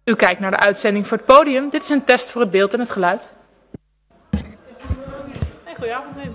U kijkt naar de uitzending voor het podium. Dit is een test voor het beeld en het geluid. Hey, goedenavond, Wim.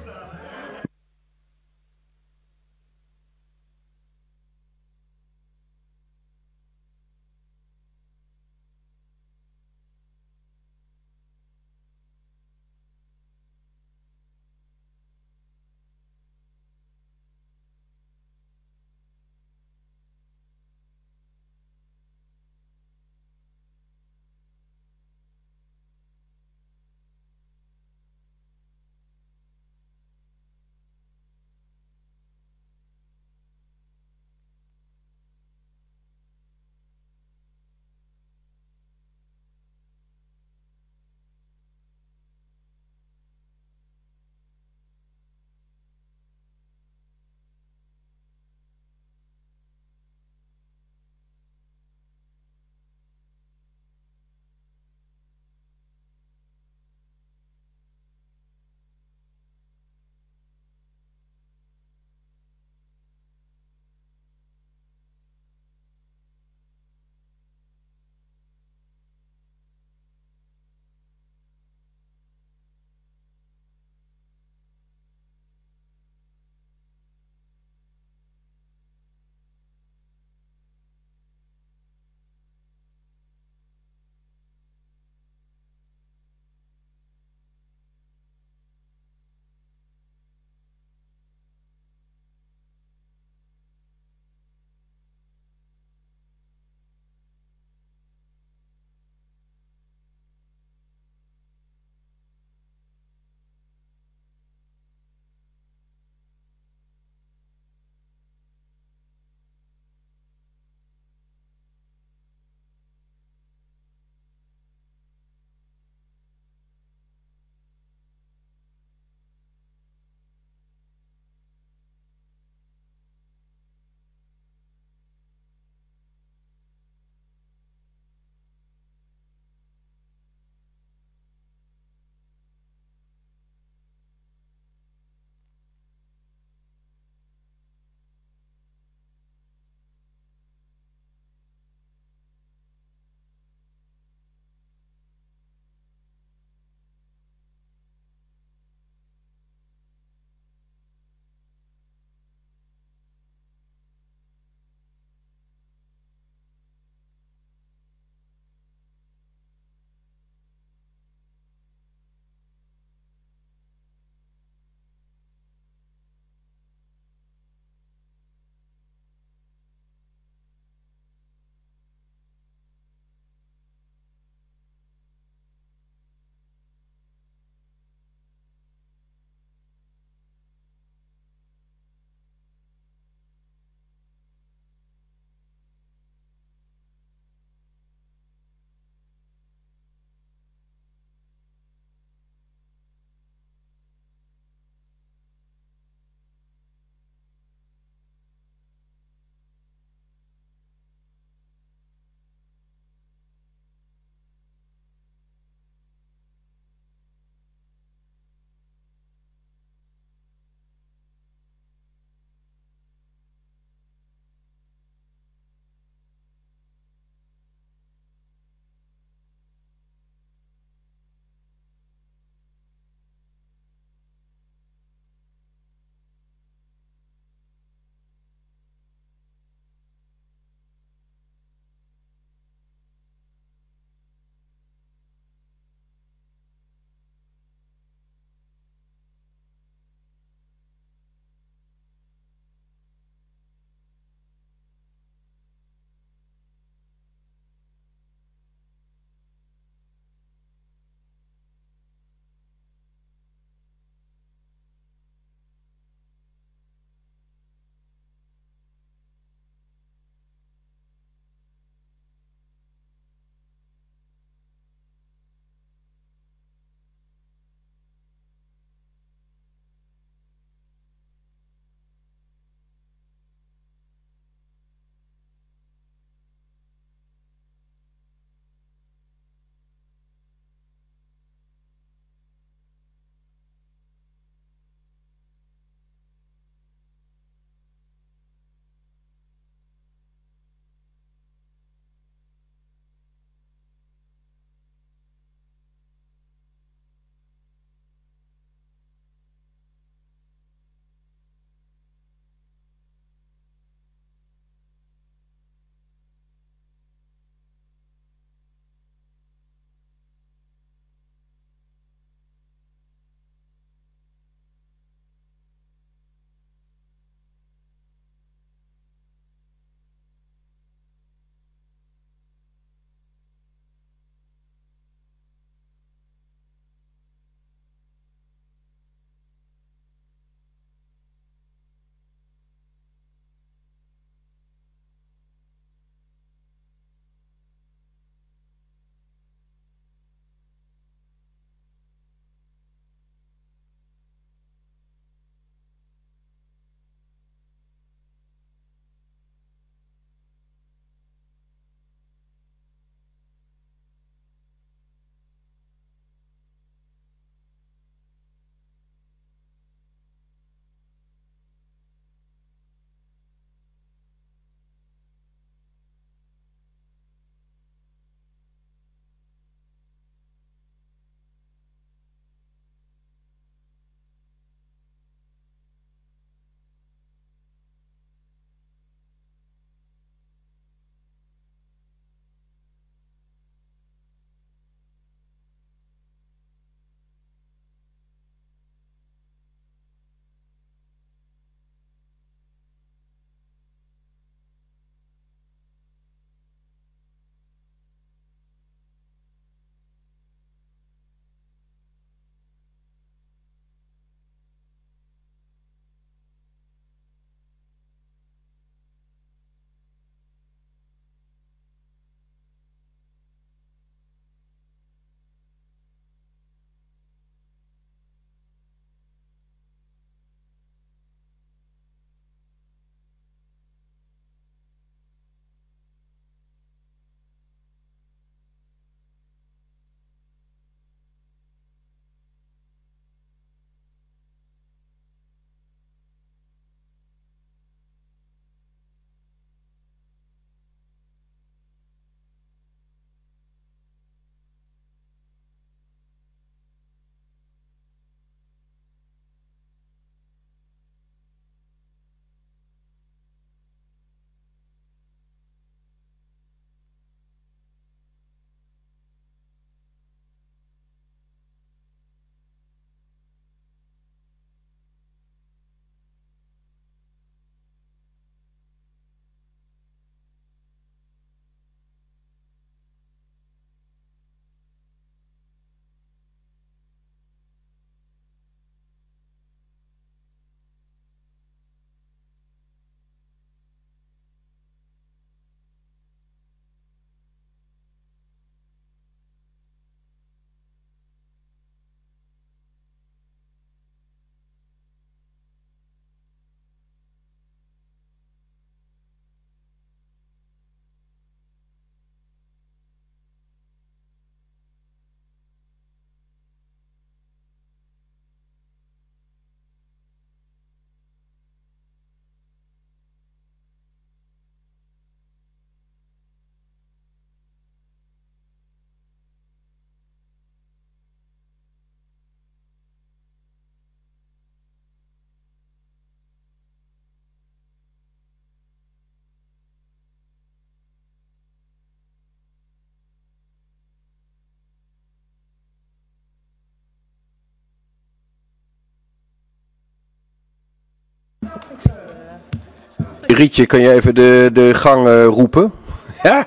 Rietje, kan je even de gang roepen? Ja.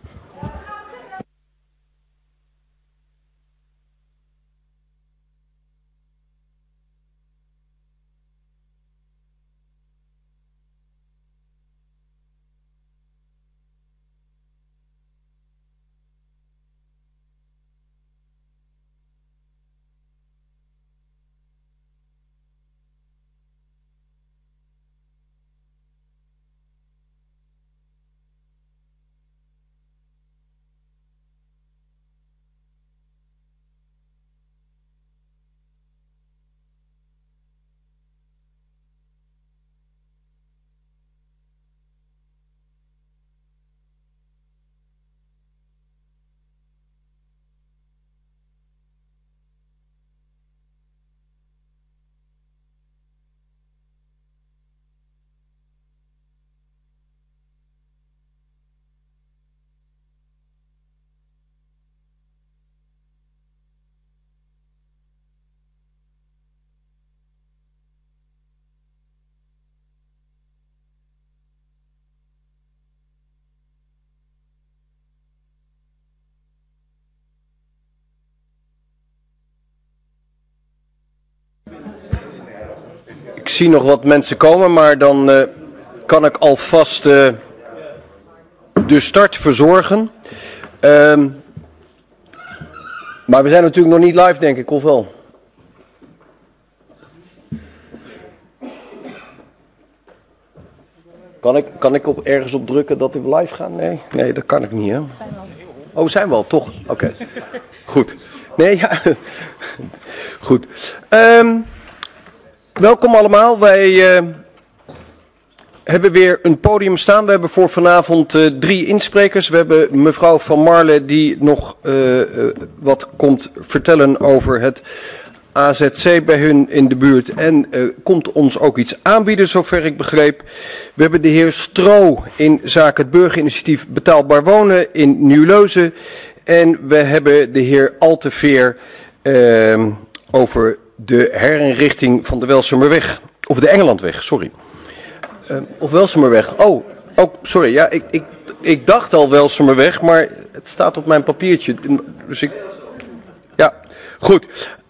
Ik zie nog wat mensen komen, maar dan kan ik alvast de start verzorgen. Maar we zijn natuurlijk nog niet live, denk ik, of wel? Kan ik ergens op drukken dat we live gaan? Nee, dat kan ik niet, hè? Oh, zijn we al, toch? Oké. Goed. Nee, ja. Goed. Welkom allemaal. Wij hebben weer een podium staan. We hebben voor vanavond 3 insprekers. We hebben mevrouw Van Marle die nog wat komt vertellen over het AZC bij hun in de buurt. En komt ons ook iets aanbieden, zover ik begreep. We hebben de heer Stro in zaken het burgerinitiatief Betaalbaar Wonen in Nieuwleuzen. En we hebben de heer Alteveer over de herinrichting van de Welsumerweg. Of de Engelandweg, sorry. Of Welsumerweg. Oh, sorry. Ja, ik dacht al Welsumerweg, maar het staat op mijn papiertje. Dus ja, goed.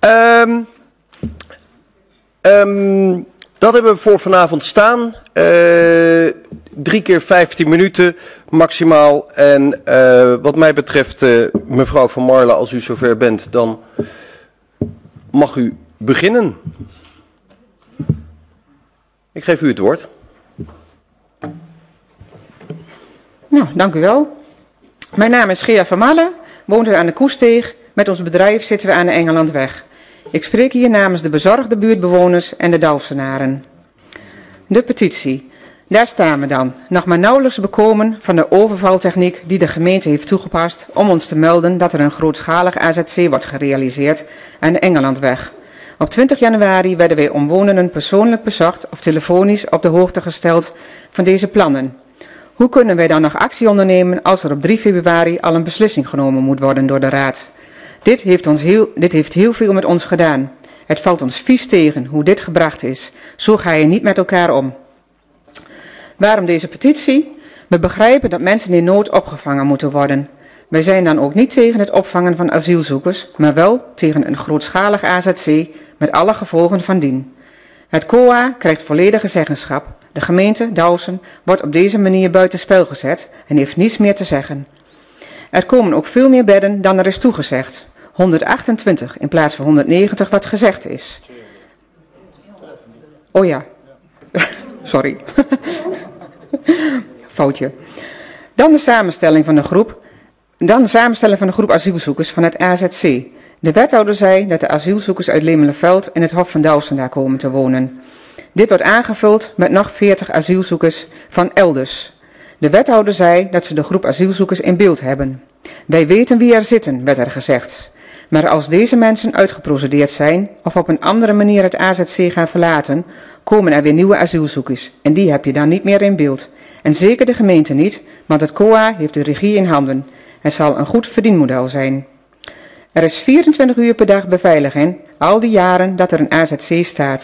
Dat hebben we voor vanavond staan. 3 keer 15 minuten maximaal. En wat mij betreft, mevrouw Van Marle, als u zover bent, dan mag u beginnen. Ik geef u het woord. Nou, dank u wel. Mijn naam is Gea Van Marle, woont aan de Koesteeg. Met ons bedrijf zitten we aan de Engelandweg. Ik spreek hier namens de bezorgde buurtbewoners en de Dalfsenaren. De petitie. Daar staan we dan, nog maar nauwelijks bekomen van de overvaltechniek die de gemeente heeft toegepast om ons te melden dat er een grootschalig AZC wordt gerealiseerd aan de Engelandweg. Op 20 januari werden wij omwonenden persoonlijk bezocht of telefonisch op de hoogte gesteld van deze plannen. Hoe kunnen wij dan nog actie ondernemen als er op 3 februari al een beslissing genomen moet worden door de Raad? Dit heeft heel veel met ons gedaan. Het valt ons vies tegen hoe dit gebracht is. Zo ga je niet met elkaar om. Waarom deze petitie? We begrijpen dat mensen in nood opgevangen moeten worden. Wij zijn dan ook niet tegen het opvangen van asielzoekers, maar wel tegen een grootschalig AZC met alle gevolgen van dien. Het COA krijgt volledige zeggenschap. De gemeente Dalfsen wordt op deze manier buitenspel gezet en heeft niets meer te zeggen. Er komen ook veel meer bedden dan er is toegezegd. 128 in plaats van 190 wat gezegd is. Oh ja, sorry. Foutje. Dan de samenstelling van de groep asielzoekers van het AZC. De wethouder zei dat de asielzoekers uit Lemelenveld en het Hof van Dalfsen daar komen te wonen. Dit wordt aangevuld met nog 40 asielzoekers van elders. De wethouder zei dat ze de groep asielzoekers in beeld hebben. Wij weten wie er zitten, werd er gezegd. Maar als deze mensen uitgeprocedeerd zijn of op een andere manier het AZC gaan verlaten, komen er weer nieuwe asielzoekers. En die heb je dan niet meer in beeld. En zeker de gemeente niet, want het COA heeft de regie in handen. Het zal een goed verdienmodel zijn. Er is 24 uur per dag beveiliging, al die jaren dat er een AZC staat.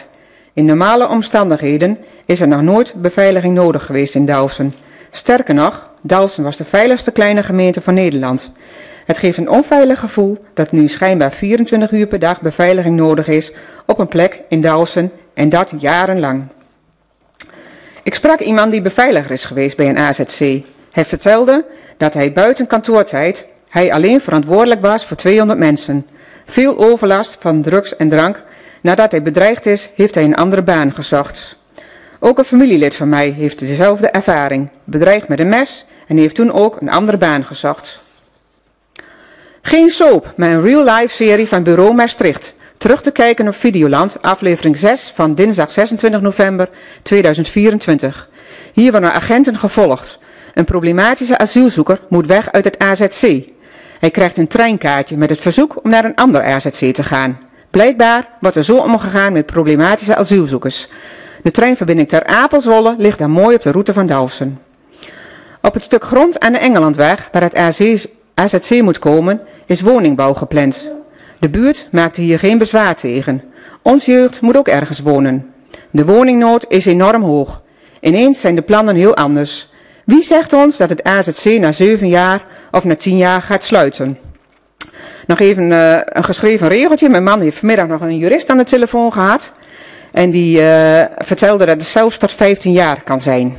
In normale omstandigheden is er nog nooit beveiliging nodig geweest in Dalfsen. Sterker nog, Dalfsen was de veiligste kleine gemeente van Nederland. Het geeft een onveilig gevoel dat nu schijnbaar 24 uur per dag beveiliging nodig is op een plek in Dalfsen en dat jarenlang. Ik sprak iemand die beveiliger is geweest bij een AZC. Hij vertelde dat hij buiten kantoortijd alleen verantwoordelijk was voor 200 mensen. Veel overlast van drugs en drank. Nadat hij bedreigd is, heeft hij een andere baan gezocht. Ook een familielid van mij heeft dezelfde ervaring. Bedreigd met een mes en heeft toen ook een andere baan gezocht. Geen soap, maar een real-life serie van Bureau Maastricht. Terug te kijken op Videoland, aflevering 6 van dinsdag 26 november 2024. Hier worden agenten gevolgd. Een problematische asielzoeker moet weg uit het AZC. Hij krijgt een treinkaartje met het verzoek om naar een ander AZC te gaan. Blijkbaar wordt er zo omgegaan met problematische asielzoekers. De treinverbinding ter Apelzwolle ligt daar mooi op de route van Dalfsen. Op het stuk grond aan de Engelandweg, waar het AZC moet komen, is woningbouw gepland. De buurt maakte hier geen bezwaar tegen. Ons jeugd moet ook ergens wonen. De woningnood is enorm hoog. Ineens zijn de plannen heel anders. Wie zegt ons dat het AZC na 7 jaar of na 10 jaar gaat sluiten? Nog even een geschreven regeltje. Mijn man heeft vanmiddag nog een jurist aan de telefoon gehad. En die vertelde dat het zelfs tot 15 jaar kan zijn.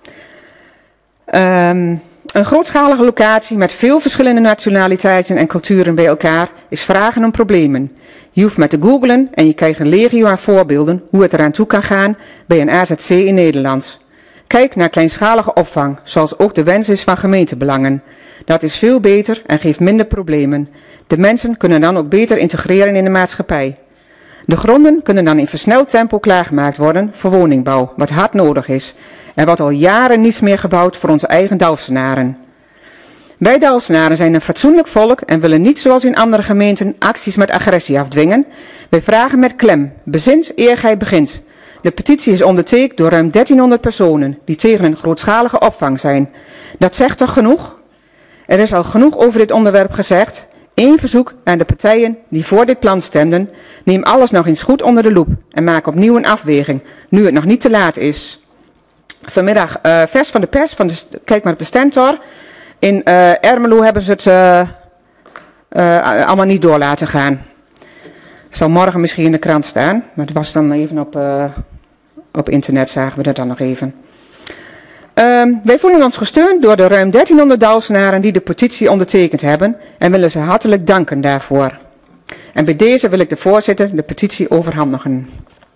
Een grootschalige locatie met veel verschillende nationaliteiten en culturen bij elkaar is vragen om problemen. Je hoeft maar te googlen en je krijgt een legio aan voorbeelden hoe het eraan toe kan gaan bij een AZC in Nederland. Kijk naar kleinschalige opvang, zoals ook de wens is van gemeentebelangen. Dat is veel beter en geeft minder problemen. De mensen kunnen dan ook beter integreren in de maatschappij. De gronden kunnen dan in versneld tempo klaargemaakt worden voor woningbouw, wat hard nodig is. Er wordt al jaren niets meer gebouwd voor onze eigen Dalfsenaren. Wij Dalfsenaren zijn een fatsoenlijk volk en willen niet zoals in andere gemeenten acties met agressie afdwingen. Wij vragen met klem, bezint eer gij begint. De petitie is ondertekend door ruim 1300 personen die tegen een grootschalige opvang zijn. Dat zegt toch genoeg? Er is al genoeg over dit onderwerp gezegd. Eén verzoek aan de partijen die voor dit plan stemden. Neem alles nog eens goed onder de loep en maak opnieuw een afweging, nu het nog niet te laat is. Vanmiddag vers van de pers, kijk maar op de Stentor. In Ermelo hebben ze het allemaal niet door laten gaan. Het zal morgen misschien in de krant staan, maar het was dan even op internet, zagen we dat dan nog even. Wij voelen ons gesteund door de ruim 1300 Dalfsenaren die de petitie ondertekend hebben en willen ze hartelijk danken daarvoor. En bij deze wil ik de voorzitter de petitie overhandigen.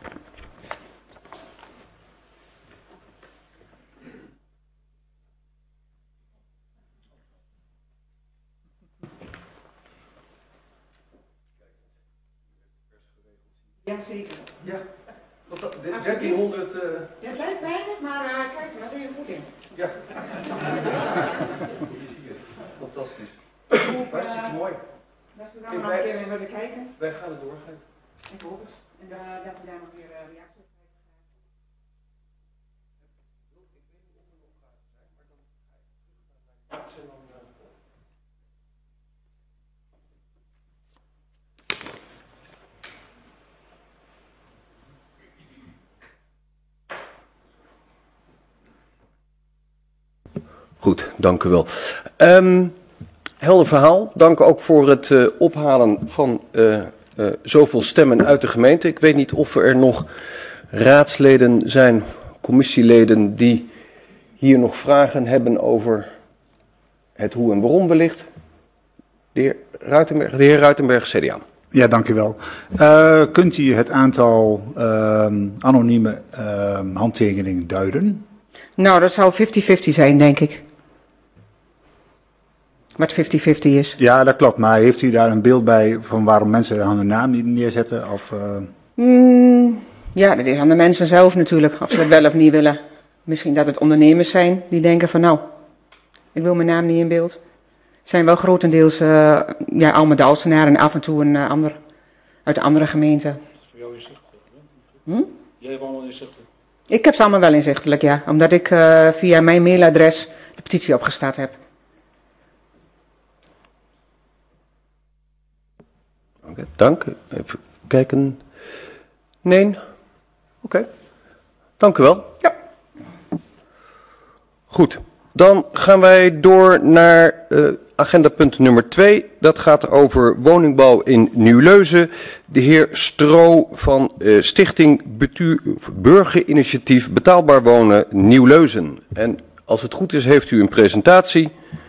Ja, zeker. Ja, 1300... Ja, het lijkt weinig, maar kijk er eens even goed in. Ja. Ik zie het. Fantastisch. Hartstikke mooi. Als we daar nog een keer in willen kijken. Wij gaan het doorgaan. Ik hoop het. En dat we daar nog weer reacties op krijgen. Goed, dank u wel. Helder verhaal. Dank ook voor het ophalen van zoveel stemmen uit de gemeente. Ik weet niet of er nog raadsleden zijn, commissieleden, die hier nog vragen hebben over het hoe en waarom wellicht. De heer Ruitenberg, CDA. Ja, dank u wel. Kunt u het aantal anonieme handtekeningen duiden? Nou, dat zou 50-50 zijn, denk ik. Wat 50-50 is. Ja, dat klopt. Maar heeft u daar een beeld bij van waarom mensen hun naam niet neerzetten? Of, Ja, dat is aan de mensen zelf natuurlijk, of ze het wel of niet willen. Misschien dat het ondernemers zijn die denken van nou, ik wil mijn naam niet in beeld. Het zijn wel grotendeels allemaal Dalfsenaren en af en toe een ander uit een andere gemeente. Dat is voor jou inzichtelijk. Jij hebt allemaal inzichtelijk. Ik heb ze allemaal wel inzichtelijk, ja. Omdat ik via mijn mailadres de petitie opgestart heb. Oké, dank. Even kijken. Nee? Oké. Dank u wel. Ja. Goed, dan gaan wij door naar agendapunt nummer 2. Dat gaat over woningbouw in Nieuw-Leuzen. De heer Stro van Stichting Burgerinitiatief Betaalbaar Wonen Nieuw-Leuzen. En als het goed is, heeft u een presentatie.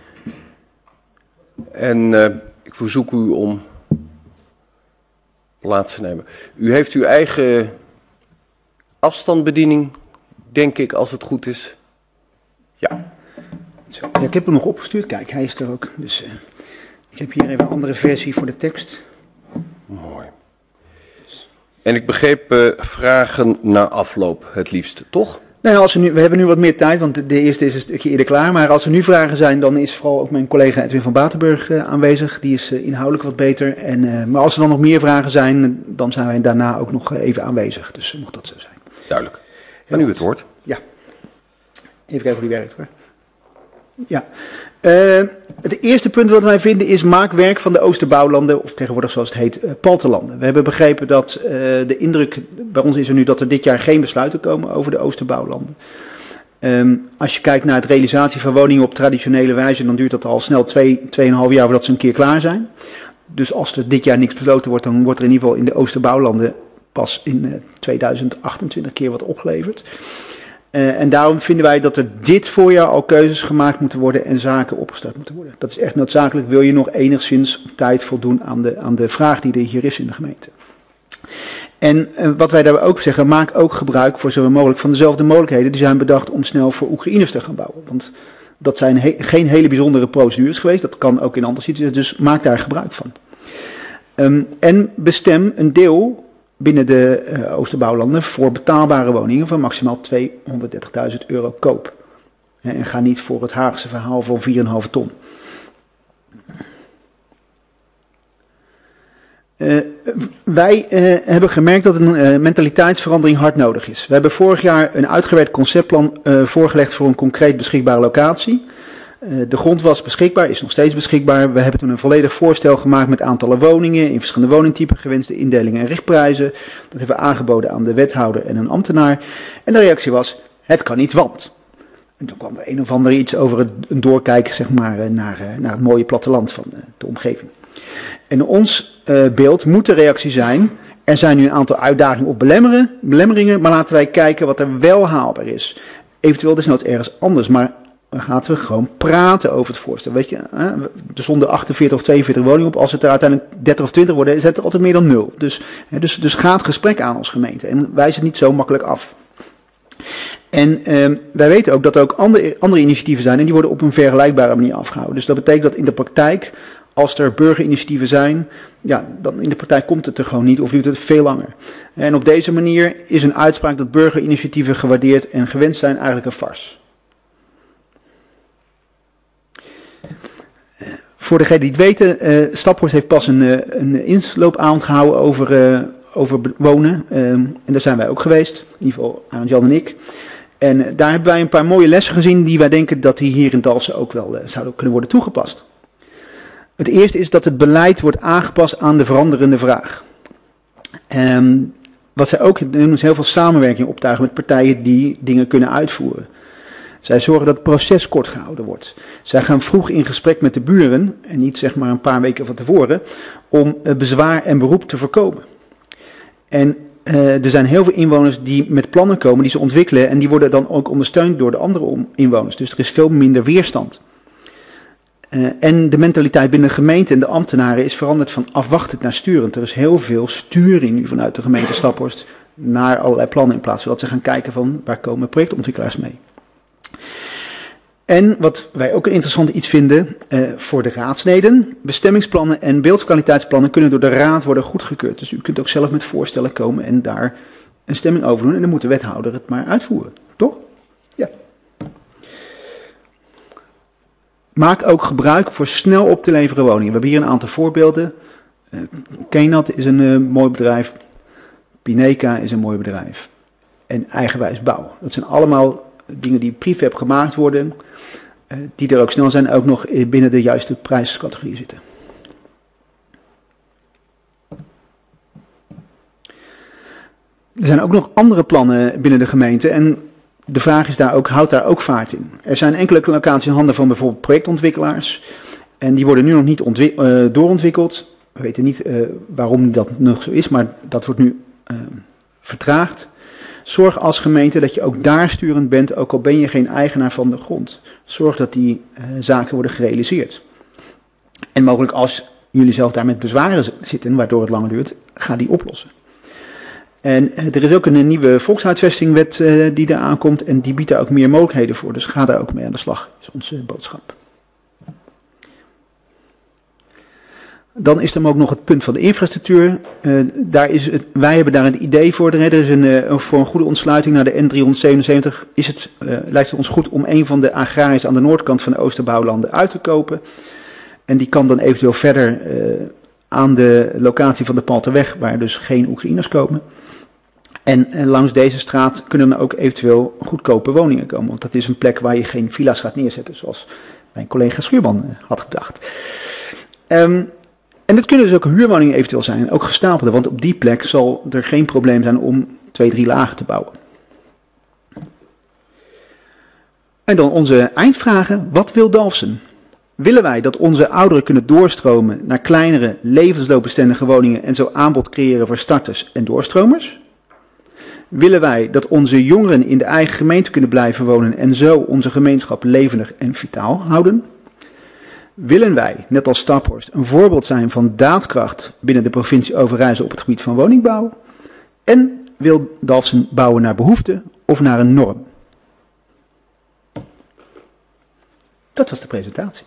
En ik verzoek u om plaats te nemen. U heeft uw eigen afstandsbediening, denk ik, als het goed is. Ja. Zo, ja, ik heb hem nog opgestuurd. Kijk, hij is er ook. Dus ik heb hier even een andere versie voor de tekst. Mooi. En ik begreep vragen na afloop het liefst, toch? Nou ja, we hebben nu wat meer tijd, want de eerste is een stukje eerder klaar. Maar als er nu vragen zijn, dan is vooral ook mijn collega Edwin van Batenburg aanwezig. Die is inhoudelijk wat beter. Maar als er dan nog meer vragen zijn, dan zijn wij daarna ook nog even aanwezig. Dus mocht dat zo zijn. Duidelijk. En nu het woord. Ja. Even kijken hoe die werkt hoor. Ja. Het eerste punt wat wij vinden is maakwerk van de Oosterbouwlanden, of tegenwoordig zoals het heet, Paltelanden. We hebben begrepen dat de indruk bij ons is er nu dat er dit jaar geen besluiten komen over de Oosterbouwlanden. Als je kijkt naar het realisatie van woningen op traditionele wijze, dan duurt dat al snel 2,5 jaar voordat ze een keer klaar zijn. Dus als er dit jaar niks besloten wordt, dan wordt er in ieder geval in de Oosterbouwlanden pas in 2028 keer wat opgeleverd. En daarom vinden wij dat er dit voorjaar al keuzes gemaakt moeten worden en zaken opgestart moeten worden. Dat is echt noodzakelijk, wil je nog enigszins op tijd voldoen aan de vraag die er hier is in de gemeente. En wat wij daarbij ook zeggen, maak ook gebruik voor zoveel mogelijk van dezelfde mogelijkheden die zijn bedacht om snel voor Oekraïners te gaan bouwen. Want dat zijn geen hele bijzondere procedures geweest, dat kan ook in andere situaties, dus maak daar gebruik van. En bestem een deel binnen de Oosterbouwlanden voor betaalbare woningen van maximaal €230.000 koop. En ga niet voor het Haagse verhaal van 4,5 ton. Wij hebben gemerkt dat een mentaliteitsverandering hard nodig is. We hebben vorig jaar een uitgewerkt conceptplan voorgelegd voor een concreet beschikbare locatie. De grond was beschikbaar, is nog steeds beschikbaar. We hebben toen een volledig voorstel gemaakt met aantallen woningen in verschillende woningtypen, gewenste indelingen en richtprijzen. Dat hebben we aangeboden aan de wethouder en een ambtenaar. En de reactie was, het kan niet, want. En toen kwam er een of ander iets over een doorkijk zeg maar, naar het mooie platteland van de omgeving. En in ons beeld moet de reactie zijn, er zijn nu een aantal uitdagingen of belemmeringen, maar laten wij kijken wat er wel haalbaar is. Eventueel desnoods ergens anders, maar dan gaan we gewoon praten over het voorstel. Weet je, er stonden 48 of 42 woningen op. Als het er uiteindelijk 30 of 20 worden, is het er altijd meer dan 0. Dus ga het gesprek aan als gemeente. En wijs het niet zo makkelijk af. En wij weten ook dat er ook andere initiatieven zijn. En die worden op een vergelijkbare manier afgehouden. Dus dat betekent dat in de praktijk, als er burgerinitiatieven zijn, ja, dan in de praktijk komt het er gewoon niet of duurt het veel langer. En op deze manier is een uitspraak dat burgerinitiatieven gewaardeerd en gewenst zijn eigenlijk een farce. Voor degenen die het weten, Staphorst heeft pas een insloopavond gehouden over wonen. En daar zijn wij ook geweest, in ieder geval Arend-Jan en ik. En daar hebben wij een paar mooie lessen gezien die wij denken dat die hier in Dalfsen ook wel zouden kunnen worden toegepast. Het eerste is dat het beleid wordt aangepast aan de veranderende vraag. Wat zij ook doen is heel veel samenwerking optuigen met partijen die dingen kunnen uitvoeren. Zij zorgen dat het proces kort gehouden wordt. Zij gaan vroeg in gesprek met de buren, en niet zeg maar een paar weken van tevoren, om bezwaar en beroep te voorkomen. En er zijn heel veel inwoners die met plannen komen, die ze ontwikkelen, en die worden dan ook ondersteund door de andere inwoners. Dus er is veel minder weerstand. En de mentaliteit binnen de gemeente en de ambtenaren is veranderd van afwachtend naar sturend. Er is heel veel sturing nu vanuit de gemeente Staphorst naar allerlei plannen, in plaats van dat ze gaan kijken van waar komen projectontwikkelaars mee. En wat wij ook een interessant iets vinden voor de raadsleden, bestemmingsplannen en beeldkwaliteitsplannen kunnen door de raad worden goedgekeurd. Dus u kunt ook zelf met voorstellen komen en daar een stemming over doen en dan moet de wethouder het maar uitvoeren. Toch? Ja. Maak ook gebruik voor snel op te leveren woningen. We hebben hier een aantal voorbeelden. Kenat is een mooi bedrijf. Pineca is een mooi bedrijf. En Eigenwijs Bouw. Dat zijn allemaal dingen die prefab gemaakt worden, die er ook snel zijn, ook nog binnen de juiste prijscategorie zitten. Er zijn ook nog andere plannen binnen de gemeente en de vraag is daar ook, houdt daar ook vaart in? Er zijn enkele locaties in handen van bijvoorbeeld projectontwikkelaars en die worden nu nog niet doorontwikkeld. We weten niet waarom dat nog zo is, maar dat wordt nu vertraagd. Zorg als gemeente dat je ook daar sturend bent, ook al ben je geen eigenaar van de grond. Zorg dat die zaken worden gerealiseerd. En mogelijk als jullie zelf daar met bezwaren zitten, waardoor het langer duurt, ga die oplossen. En er is ook een nieuwe volkshuisvestingwet die er aankomt en die biedt daar ook meer mogelijkheden voor. Dus ga daar ook mee aan de slag, is onze boodschap. Dan is er ook nog het punt van de infrastructuur. Wij hebben daar een idee voor. Er is voor een goede ontsluiting naar de N377 lijkt het ons goed om een van de agrariërs aan de noordkant van de Oosterbouwlanden uit te kopen. En die kan dan eventueel verder aan de locatie van de Palterweg, waar dus geen Oekraïners komen. En langs deze straat kunnen dan ook eventueel goedkope woningen komen. Want dat is een plek waar je geen villa's gaat neerzetten, zoals mijn collega Schuurman had gedacht. En het kunnen dus ook huurwoningen eventueel zijn, ook gestapelde. Want op die plek zal er geen probleem zijn om 2-3 lagen te bouwen. En dan onze eindvragen. Wat wil Dalfsen? Willen wij dat onze ouderen kunnen doorstromen naar kleinere, levensloopbestendige woningen en zo aanbod creëren voor starters en doorstromers? Willen wij dat onze jongeren in de eigen gemeente kunnen blijven wonen en zo onze gemeenschap levendig en vitaal houden? Willen wij, net als Staphorst, een voorbeeld zijn van daadkracht binnen de provincie Overijssel op het gebied van woningbouw? En wil Dalfsen bouwen naar behoefte of naar een norm? Dat was de presentatie.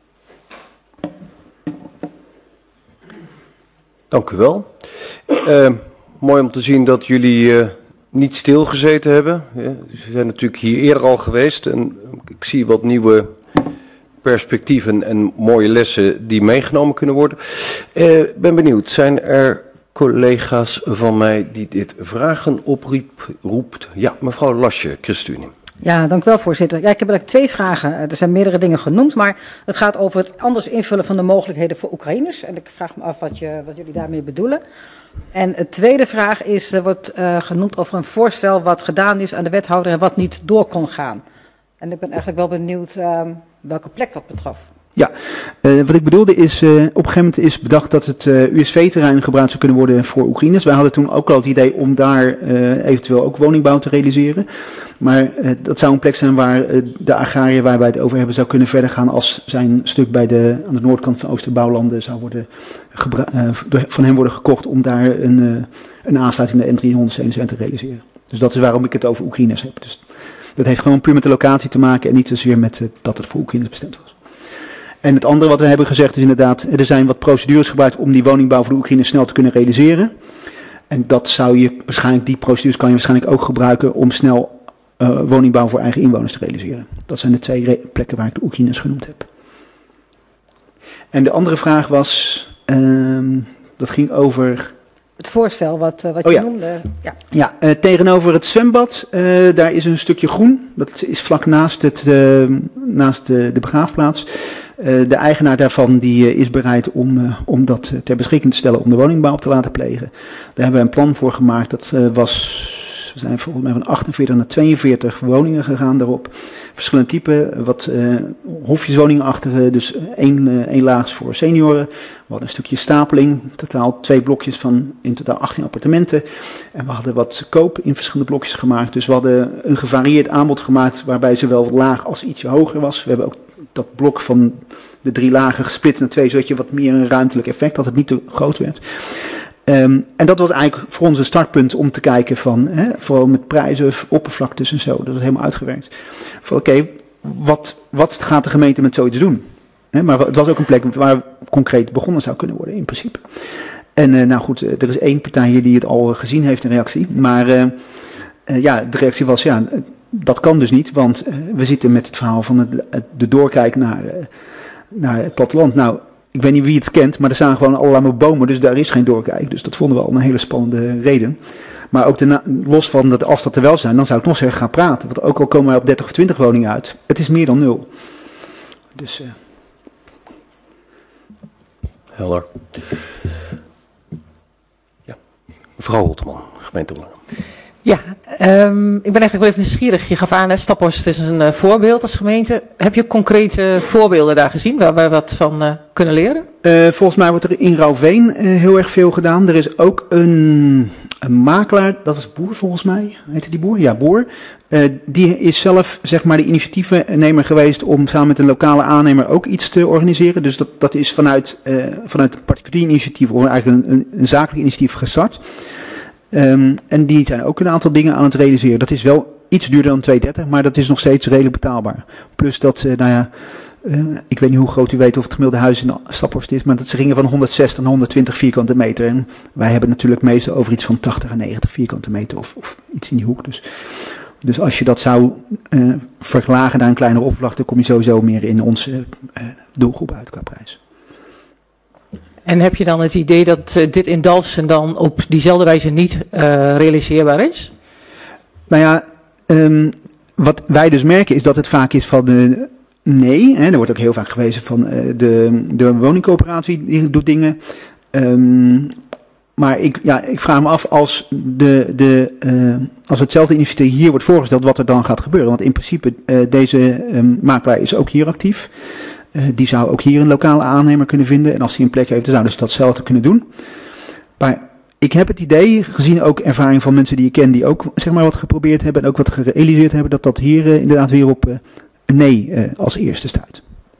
Dank u wel. Mooi om te zien dat jullie niet stilgezeten hebben. Ja, ze zijn natuurlijk hier eerder al geweest en ik zie wat nieuwe perspectieven en mooie lessen die meegenomen kunnen worden. Ik ben benieuwd, zijn er collega's van mij die dit vragen oproept? Ja, mevrouw Lasje, ChristenUnie. Ja, dank u wel, voorzitter. Ja, ik heb eigenlijk 2 vragen. Er zijn meerdere dingen genoemd, maar het gaat over het anders invullen van de mogelijkheden voor Oekraïners. En ik vraag me af wat jullie daarmee bedoelen. En de tweede vraag is, wordt genoemd over een voorstel wat gedaan is aan de wethouder en wat niet door kon gaan. En ik ben eigenlijk wel benieuwd welke plek dat betrof. Ja, wat ik bedoelde is, op een gegeven moment is bedacht dat het USV-terrein gebruikt zou kunnen worden voor Oekraïners. Wij hadden toen ook al het idee om daar eventueel ook woningbouw te realiseren. Maar dat zou een plek zijn waar de agrariër waar wij het over hebben zou kunnen verder gaan als zijn stuk aan de noordkant van Oosterbouwlanden zou worden van hem worden gekocht om daar een aansluiting naar de N377 te realiseren. Dus dat is waarom ik het over Oekraïners heb. Dus dat heeft gewoon puur met de locatie te maken en niet zozeer met dat het voor Oekraïners bestemd was. En het andere wat we hebben gezegd is inderdaad, er zijn wat procedures gebruikt om die woningbouw voor de Oekraïners snel te kunnen realiseren. En dat zou je waarschijnlijk, die procedures kan je waarschijnlijk ook gebruiken om snel woningbouw voor eigen inwoners te realiseren. Dat zijn de 2 plekken waar ik de Oekraïners genoemd heb. En de andere vraag was, dat ging over... Het voorstel wat je noemde. Ja, tegenover het zwembad, daar is een stukje groen. Dat is vlak naast de begraafplaats. De eigenaar daarvan die is bereid om dat ter beschikking te stellen om de woningbouw op te laten plegen. Daar hebben we een plan voor gemaakt. We zijn volgens mij van 48 naar 42 woningen gegaan daarop. Verschillende typen, wat hofjeswoningachtige, dus 1 laags voor senioren. We hadden een stukje stapeling, totaal 2 blokjes van in totaal 18 appartementen. En we hadden wat koop in verschillende blokjes gemaakt. Dus we hadden een gevarieerd aanbod gemaakt waarbij zowel laag als ietsje hoger was. We hebben ook dat blok van de 3 lagen gesplitst naar 2, zodat je wat meer een ruimtelijk effect, dat het niet te groot werd. En dat was eigenlijk voor ons een startpunt om te kijken van, vooral met prijzen, oppervlaktes en zo, dat is helemaal uitgewerkt. Van oké, wat gaat de gemeente met zoiets doen? Maar het was ook een plek waar concreet begonnen zou kunnen worden in principe. En nou goed, er is 1 partij hier die het al gezien heeft in reactie, maar de reactie was ja, dat kan dus niet, want we zitten met het verhaal van de doorkijk naar het platteland. Nou, ik weet niet wie het kent, maar er staan gewoon allerlei bomen, dus daar is geen doorkijk. Dus dat vonden we al een hele spannende reden. Maar ook los van dat als dat er wel zijn, dan zou ik nog zeggen, ga praten. Want ook al komen wij op 30 of 20 woningen uit, het is meer dan 0. Dus... Helder. Ja, mevrouw Holtman. gemeente Oelingen. Ja, ik ben eigenlijk wel even nieuwsgierig. Je gaf aan, Staphorst is een voorbeeld als gemeente. Heb je concrete voorbeelden daar gezien waar wij wat van kunnen leren? Volgens mij wordt er in Rauwveen heel erg veel gedaan. Er is ook een makelaar, dat was Boer volgens mij. Heette die Boer? Ja, Boer. Die is zelf zeg maar de initiatiefnemer geweest om samen met een lokale aannemer ook iets te organiseren. Dus dat is vanuit een particulier initiatief of eigenlijk een zakelijk initiatief gestart. En die zijn ook een aantal dingen aan het realiseren. Dat is wel iets duurder dan 230, maar dat is nog steeds redelijk betaalbaar. Plus dat, ik weet niet hoe groot u weet of het gemiddelde huis in Staphorst is, maar dat ze gingen van 160 naar 120 vierkante meter. En wij hebben natuurlijk meestal over iets van 80 à 90 vierkante meter of iets in die hoek. Dus als je dat zou verlagen naar een kleinere oppervlakte, dan kom je sowieso meer in onze doelgroep uit qua prijs. En heb je dan het idee dat dit in Dalfsen dan op diezelfde wijze niet realiseerbaar is? Nou ja, wat wij dus merken is dat het vaak is van nee. Hè, er wordt ook heel vaak gewezen van de woningcoöperatie die doet dingen. Maar ik vraag me af als hetzelfde initiatief hier wordt voorgesteld, wat er dan gaat gebeuren. Want in principe, deze makelaar is ook hier actief. Die zou ook hier een lokale aannemer kunnen vinden. En als hij een plek heeft, dan zouden ze datzelfde kunnen doen. Maar ik heb het idee, gezien ook ervaring van mensen die ik ken, die ook zeg maar wat geprobeerd hebben en ook wat gerealiseerd hebben, dat hier inderdaad weer op een nee als eerste stuit.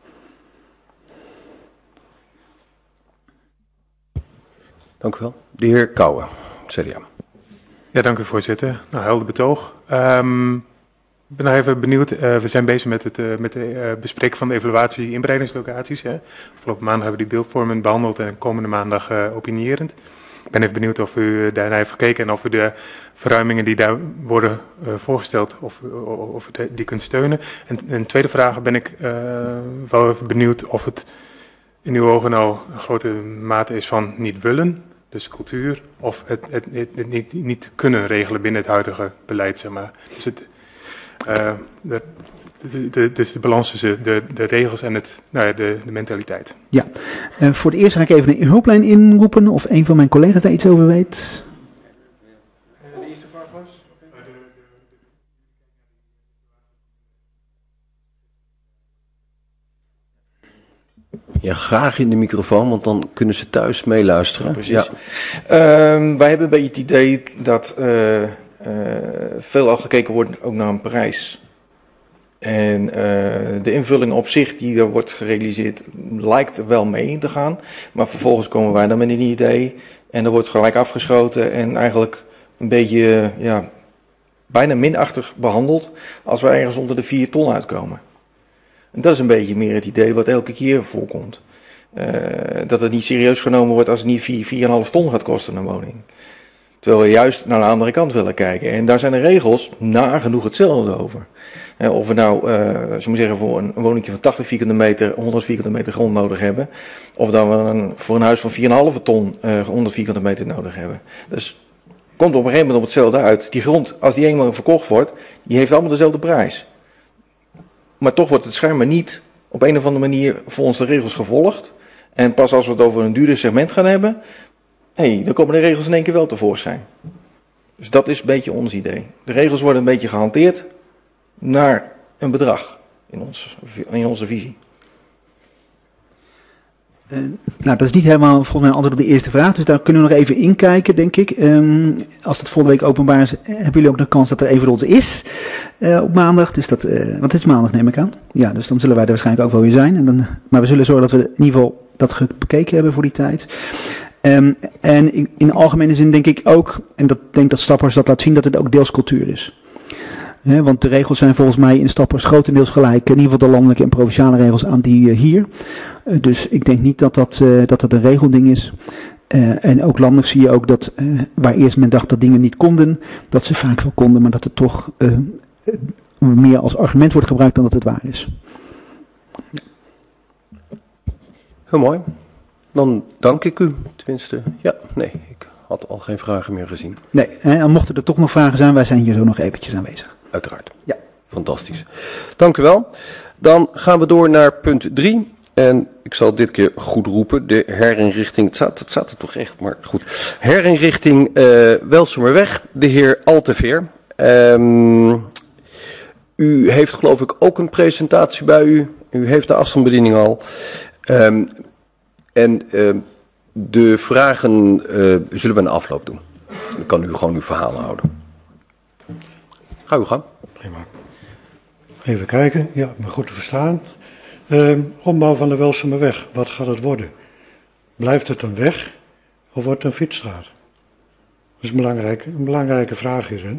Dank u wel. De heer Kouwen, CDA. Ja, dank u voorzitter. Nou, helder betoog. Ik ben nog even benieuwd. We zijn bezig met het bespreken van de evaluatie inbreidingslocaties. Hè. Afgelopen maandag hebben we die beeldvorming behandeld en komende maandag opinierend. Ik ben even benieuwd of u daarnaar heeft gekeken en of u de verruimingen die daar worden voorgesteld, of u die kunt steunen. En een tweede vraag ben ik wel even benieuwd of het in uw ogen nou een grote mate is van niet willen, dus cultuur, of het niet kunnen regelen binnen het huidige beleid, zeg maar. Dus de balans tussen de regels en de mentaliteit. Ja, voor het eerst ga ik even de hulplijn inroepen of een van mijn collega's daar iets over weet. De eerste vraag was? Ja, graag in de microfoon, want dan kunnen ze thuis meeluisteren. Ja, precies. Ja. Wij hebben een beetje het idee dat veelal gekeken wordt ook naar een prijs. En de invulling op zich die er wordt gerealiseerd lijkt er wel mee in te gaan. Maar vervolgens komen wij dan met een idee en er wordt gelijk afgeschoten en eigenlijk een beetje bijna minachtig behandeld als we ergens onder de 4 ton uitkomen. En dat is een beetje meer het idee wat elke keer voorkomt. Dat het niet serieus genomen wordt als het niet 4,5 ton gaat kosten een woning. Terwijl we juist naar de andere kant willen kijken. En daar zijn de regels nagenoeg hetzelfde over. Of we nou, zullen we zeggen, voor een woningje van 80 vierkante meter, 100 vierkante meter grond nodig hebben. Of dat we voor een huis van 4,5 ton 100 vierkante meter nodig hebben. Dus komt op een gegeven moment op hetzelfde uit. Die grond, als die eenmaal verkocht wordt, die heeft allemaal dezelfde prijs. Maar toch wordt het schijnbaar niet op een of andere manier volgens de regels gevolgd. En pas als we het over een duurder segment gaan hebben, dan komen de regels in één keer wel tevoorschijn. Dus dat is een beetje ons idee. De regels worden een beetje gehanteerd naar een bedrag in onze visie. Nou, dat is niet helemaal volgens mij een antwoord op de eerste vraag. Dus daar kunnen we nog even inkijken, denk ik. Als het volgende week openbaar is, hebben jullie ook de kans dat er even rond is op maandag. Dus dat, want het is maandag, neem ik aan. Ja, dus dan zullen wij er waarschijnlijk ook wel weer zijn. Maar we zullen zorgen dat we in ieder geval dat bekeken hebben voor die tijd. En in algemene zin denk ik ook, en denk dat Staphorst dat laat zien, dat het ook deels cultuur is. Want de regels zijn volgens mij in Staphorst grotendeels gelijk, in ieder geval de landelijke en provinciale regels aan die hier. Dus ik denk niet dat dat een regelding is. En ook landelijk zie je ook dat waar eerst men dacht dat dingen niet konden, dat ze vaak wel konden, maar dat het toch meer als argument wordt gebruikt dan dat het waar is. Ja. Heel mooi. Dan dank ik u. Tenminste, ik had al geen vragen meer gezien. Nee, en mochten er toch nog vragen zijn, wij zijn hier zo nog eventjes aanwezig. Uiteraard. Ja. Fantastisch. Dank u wel. Dan gaan we door naar punt 3. En ik zal dit keer goed roepen. De herinrichting, het staat er toch echt, maar goed. Herinrichting Welsumerweg, de heer Alteveer. U heeft geloof ik ook een presentatie bij u. U heeft de afstandsbediening al. De vragen zullen we in de afloop doen. Dan kan u gewoon uw verhaal houden. Ga uw gang. Prima. Even kijken. Ja, ik ben goed te verstaan. Ombouw van de Welsumerweg. Wat gaat het worden? Blijft het een weg of wordt het een fietsstraat? Dat is een belangrijke vraag hierin.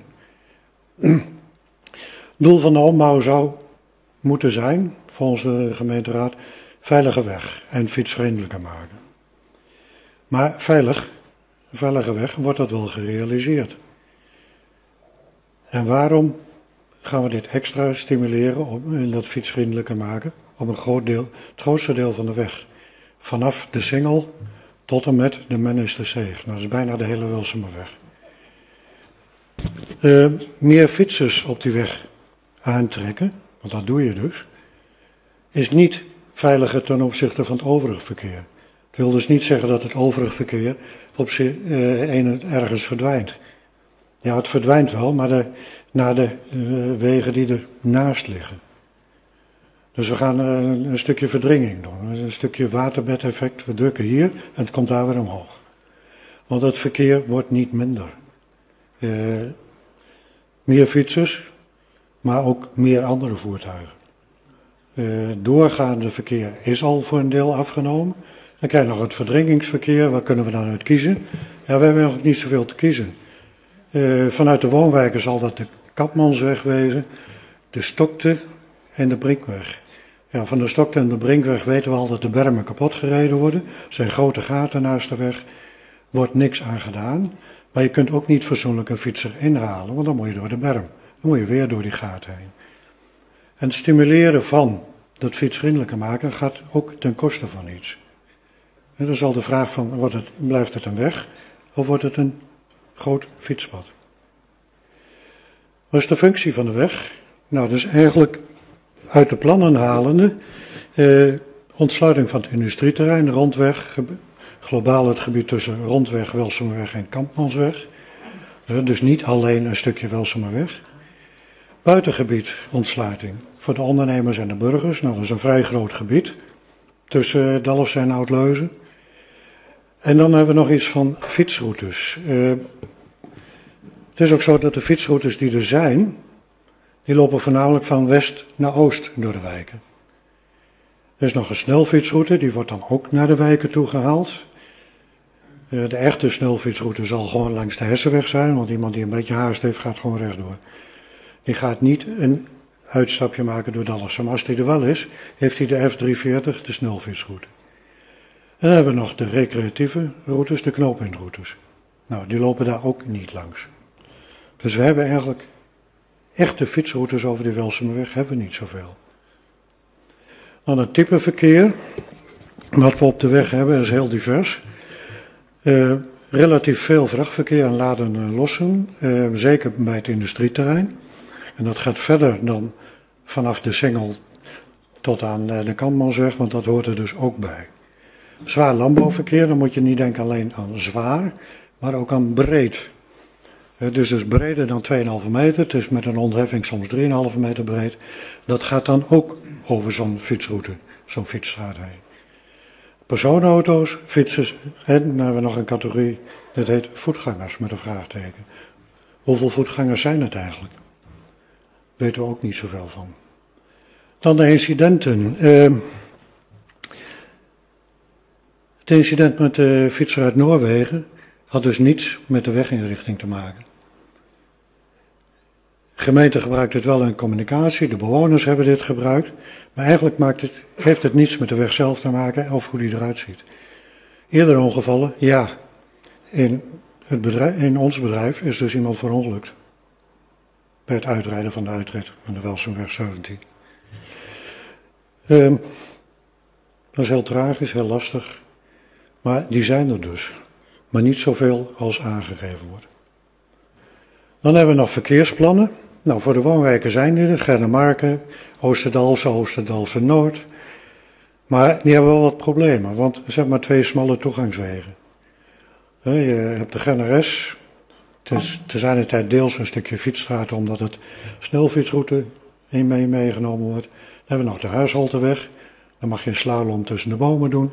Doel van de ombouw zou moeten zijn, volgens de gemeenteraad, veilige weg en fietsvriendelijker maken. Maar veilige weg, wordt dat wel gerealiseerd? En waarom gaan we dit extra stimuleren om dat fietsvriendelijker maken op het grootste deel van de weg? Vanaf de Singel tot en met de Mennistersteeg. Dat is bijna de hele Welsumerweg. Meer fietsers op die weg aantrekken, want dat doe je dus, is niet veiliger ten opzichte van het overig verkeer. Het wil dus niet zeggen dat het overig verkeer ergens verdwijnt. Ja, het verdwijnt wel, maar naar de wegen die ernaast liggen. Dus we gaan een stukje verdringing doen, een stukje waterbedeffect. We drukken hier en het komt daar weer omhoog. Want het verkeer wordt niet minder. Meer fietsers, maar ook meer andere voertuigen. Doorgaande verkeer is al voor een deel afgenomen. Dan krijg je nog het verdringingsverkeer, waar kunnen we dan uit kiezen? Ja, we hebben nog niet zoveel te kiezen. Vanuit de woonwijken zal dat de Kapmansweg wezen, de Stokte en de Brinkweg. Ja, van de Stokte en de Brinkweg weten we al dat de bermen kapot gereden worden. Er zijn grote gaten naast de weg, wordt niks aan gedaan. Maar je kunt ook niet fatsoenlijk een fietser inhalen, want dan moet je door de berm. Dan moet je weer door die gaten heen. En het stimuleren van dat fietsvriendelijker maken gaat ook ten koste van iets. En dan zal de vraag van, blijft het een weg of wordt het een groot fietspad? Wat is de functie van de weg? Nou, dus eigenlijk uit de plannen halende ontsluiting van het industrieterrein, rondweg, globaal het gebied tussen Rondweg, Welsumerweg en Kampmansweg. Dus niet alleen een stukje Welsumerweg. Buitengebied ontsluiting voor de ondernemers en de burgers. Nou, dat is een vrij groot gebied tussen Dalfsen en Oud-Leuzen. En dan hebben we nog iets van fietsroutes. Het is ook zo dat de fietsroutes die er zijn, die lopen voornamelijk van west naar oost door de wijken. Er is nog een snelfietsroute, die wordt dan ook naar de wijken toe gehaald. De echte snelfietsroute zal gewoon langs de Hessenweg zijn, want iemand die een beetje haast heeft, gaat gewoon rechtdoor. Die gaat niet een uitstapje maken door Dalfsen. Maar als die er wel is, heeft hij de F340, de snelfietsroute. En dan hebben we nog de recreatieve routes, de knooppuntroutes. Nou, die lopen daar ook niet langs. Dus we hebben eigenlijk echte fietsroutes over die Welsumerweg, hebben we niet zoveel. Dan het type verkeer, wat we op de weg hebben, is heel divers. Relatief veel vrachtverkeer en laden en lossen, zeker bij het industrieterrein. En dat gaat verder dan vanaf de Singel tot aan de Kampmansweg, want dat hoort er dus ook bij. Zwaar landbouwverkeer, dan moet je niet denken alleen aan zwaar, maar ook aan breed. Dus breder dan 2,5 meter, het is met een ontheffing soms 3,5 meter breed. Dat gaat dan ook over zo'n fietsroute, zo'n fietsstraat heen. Personenauto's, fietsers en dan hebben we nog een categorie, dat heet voetgangers met een vraagteken. Hoeveel voetgangers zijn het eigenlijk? Weten we ook niet zoveel van. Dan de incidenten. Het incident met de fietser uit Noorwegen had dus niets met de weginrichting te maken. De gemeente gebruikt het wel in communicatie, de bewoners hebben dit gebruikt, maar eigenlijk heeft het niets met de weg zelf te maken of hoe die eruit ziet. Eerdere ongevallen, ja, in ons bedrijf is dus iemand verongelukt. Bij het uitrijden van de uitrit van de Welsumerweg 17. Dat is heel tragisch, heel lastig, maar die zijn er dus. Maar niet zoveel als aangegeven wordt. Dan hebben we nog verkeersplannen. Nou, voor de woonwijken zijn die er. Gernemarken, Oosterdalse, Oosterdalse Noord. Maar die hebben wel wat problemen, want zeg maar 2 smalle toegangswegen. Je hebt de GNRS, het is te zijn tijd deels een stukje fietsstraat omdat het snelfietsroute in meegenomen wordt. Dan hebben we nog de Huisholteweg, dan mag je een slalom tussen de bomen doen.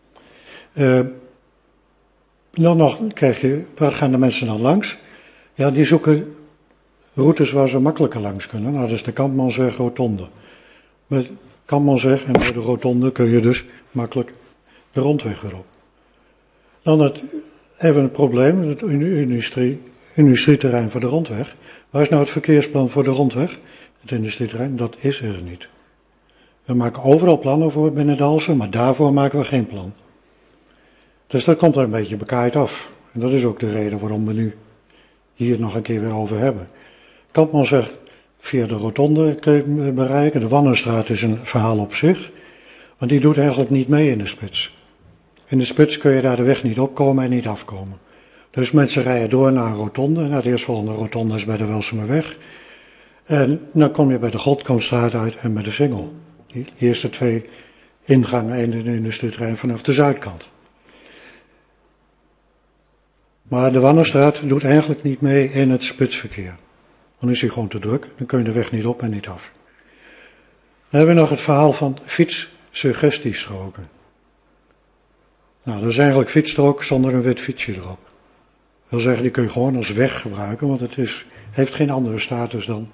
Dan nog krijg je, waar gaan de mensen dan langs? Ja, die zoeken routes waar ze makkelijker langs kunnen. Nou, dat is de Kampmansweg, Rotonde. Met Kampmansweg en bij de Rotonde kun je dus makkelijk de rondweg weer op. Dan even een probleem, het industrieterrein voor de rondweg. Waar is nou het verkeersplan voor de rondweg? Het industrieterrein, dat is er niet. We maken overal plannen voor binnen Dalfsen, maar daarvoor maken we geen plan. Dus dat komt er een beetje bekaaid af. En dat is ook de reden waarom we nu hier nog een keer weer over hebben. Kampmansweg via de Rotonde kun je bereiken. De Wannenstraat is een verhaal op zich. Want die doet eigenlijk niet mee in de spits. In de spits kun je daar de weg niet opkomen en niet afkomen. Dus mensen rijden door naar een rotonde. Nou, de eerstvolgende rotonde is bij de Welsumerweg. En dan kom je bij de Godkoomstraat uit en bij de Singel. Die eerste 2 ingangen in de industrieterrein vanaf de zuidkant. Maar de Wannenstraat doet eigenlijk niet mee in het spitsverkeer. Dan is hij gewoon te druk, dan kun je de weg niet op en niet af. Dan hebben we nog het verhaal van fietssuggestiestroken. Nou, dat is eigenlijk fietsstrook zonder een wit fietsje erop. Dat wil zeggen, die kun je gewoon als weg gebruiken, want het heeft geen andere status dan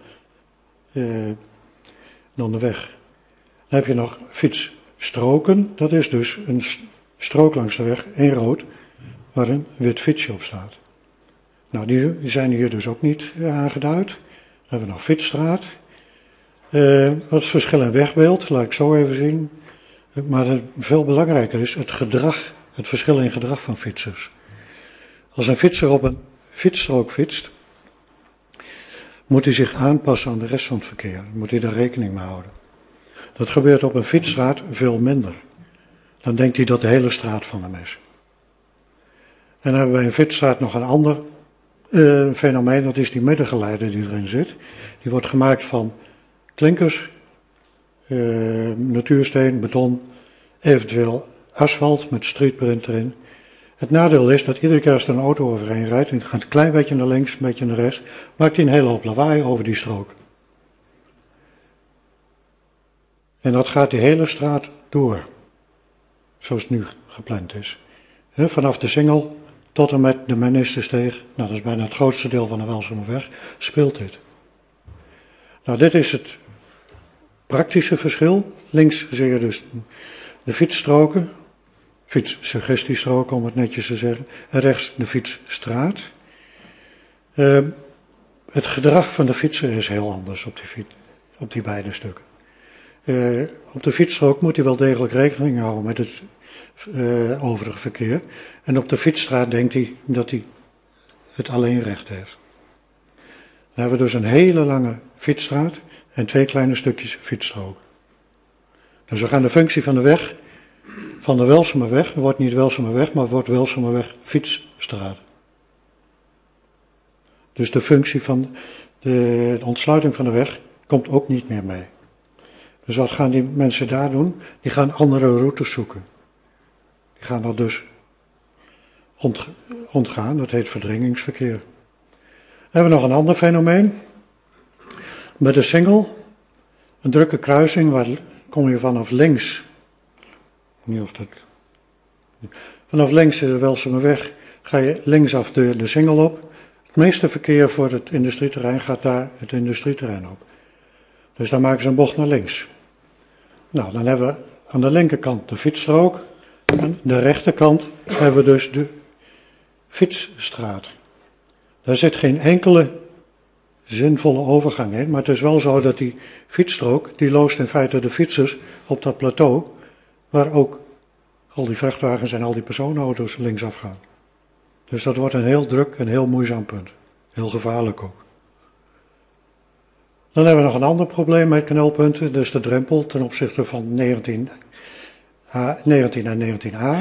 de weg. Dan heb je nog fietsstroken, dat is dus een strook langs de weg in rood, waar een wit fietsje op staat. Nou, die zijn hier dus ook niet aangeduid. Dan hebben we nog fietsstraat. Wat is het verschil in wegbeeld? Laat ik zo even zien. Maar veel belangrijker is het gedrag, het verschil in gedrag van fietsers. Als een fietser op een fietsstrook fietst, moet hij zich aanpassen aan de rest van het verkeer. Moet hij daar rekening mee houden. Dat gebeurt op een fietsstraat veel minder. Dan denkt hij dat de hele straat van hem is. En dan hebben we bij een fietsstraat nog een ander fenomeen, dat is die middengeleider die erin zit. Die wordt gemaakt van klinkers, natuursteen, beton, eventueel asfalt met streetprint erin. Het nadeel is dat iedere keer als er een auto overheen rijdt, en gaat een klein beetje naar links, een beetje naar rechts, maakt hij een hele hoop lawaai over die strook. En dat gaat die hele straat door, zoals het nu gepland is. Vanaf de Singel tot en met de Menistersteeg, nou dat is bijna het grootste deel van de Welsumerweg, speelt dit. Nou, dit is het praktische verschil. Links zie je dus de fietsstroken, fietssuggestiestroken om het netjes te zeggen, en rechts de fietsstraat. Het gedrag van de fietser is heel anders op die beide stukken. Op de fietsstrook moet hij wel degelijk rekening houden met het overige verkeer. En op de fietsstraat denkt hij dat hij het alleen recht heeft. Dan hebben we dus een hele lange fietsstraat en 2 kleine stukjes fietsstrook. Dus we gaan de functie van de weg, van de Welsumerweg, het wordt niet Welsumerweg, maar het wordt Welsumerweg fietsstraat. Dus de functie van de ontsluiting van de weg komt ook niet meer mee. Dus wat gaan die mensen daar doen? Die gaan andere routes zoeken. Die gaan dat dus ontgaan, dat heet verdringingsverkeer. Dan hebben we nog een ander fenomeen. Bij de Singel, een drukke kruising, waar kom je vanaf links. Vanaf links de Welsumerweg ga je linksaf de Singel op. Het meeste verkeer voor het industrieterrein gaat daar het industrieterrein op. Dus dan maken ze een bocht naar links. Nou, dan hebben we aan de linkerkant de fietsstrook. En aan de rechterkant hebben we dus de fietsstraat. Daar zit geen enkele zinvolle overgang in. Maar het is wel zo dat die fietsstrook, die loost in feite de fietsers op dat plateau. Waar ook al die vrachtwagens en al die personenauto's linksaf gaan. Dus dat wordt een heel druk en heel moeizaam punt. Heel gevaarlijk ook. Dan hebben we nog een ander probleem met knelpunten. Dus de drempel ten opzichte van 19 en 19a.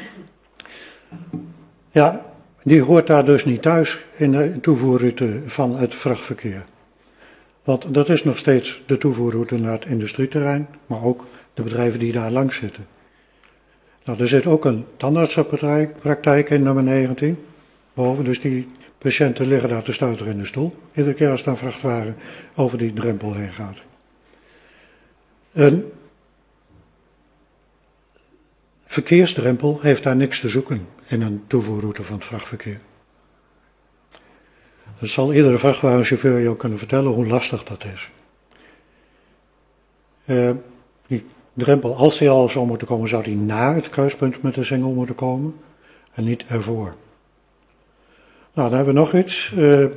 Ja, die hoort daar dus niet thuis in de toevoerroute van het vrachtverkeer. Want dat is nog steeds de toevoerroute naar het industrieterrein, maar ook de bedrijven die daar langs zitten. Nou, er zit ook een tandartsenpraktijk in nummer 19, boven, dus die patiënten liggen daar te stuiteren in de stoel. Iedere keer als er een vrachtwagen over die drempel heen gaat. Een verkeersdrempel heeft daar niks te zoeken in een toevoerroute van het vrachtverkeer. Dat zal iedere vrachtwagenchauffeur je ook kunnen vertellen hoe lastig dat is. Die drempel, als die al zou moeten komen, zou die na het kruispunt met de singel moeten komen en niet ervoor. Nou, dan hebben we nog iets.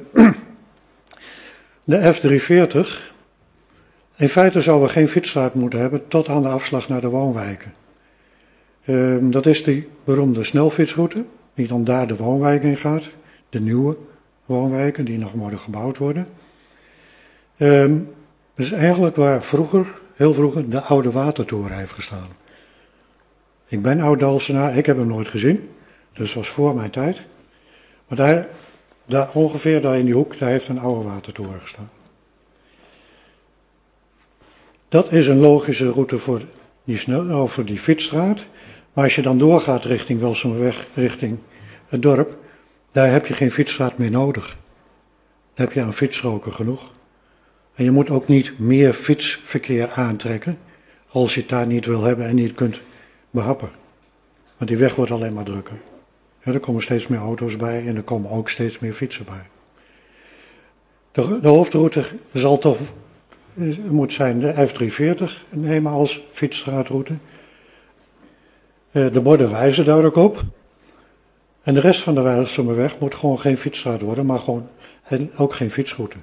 De F340. In feite zouden we geen fietsstraat moeten hebben tot aan de afslag naar de woonwijken. Dat is die beroemde snelfietsroute, die dan daar de woonwijk in gaat. De nieuwe woonwijken die nog moeten gebouwd worden. Dat is eigenlijk waar vroeger, heel vroeger, de oude watertoren heeft gestaan. Ik ben oud-Dalsenaar, ik heb hem nooit gezien. Dus dat was voor mijn tijd. Maar daar ongeveer daar in die hoek, daar heeft een oude watertoren gestaan. Dat is een logische route voor die fietsstraat. Maar als je dan doorgaat richting Welsumerweg, richting het dorp, daar heb je geen fietsstraat meer nodig. Daar heb je aan fietsstroken genoeg. En je moet ook niet meer fietsverkeer aantrekken als je het daar niet wil hebben en niet kunt behappen. Want die weg wordt alleen maar drukker. Ja, er komen steeds meer auto's bij en er komen ook steeds meer fietsen bij. De hoofdroute zal toch, moet zijn de F340 nemen als fietsstraatroute. De borden wijzen daar ook op. En de rest van de Welsumerweg moet gewoon geen fietsstraat worden, maar gewoon ook geen fietsroute.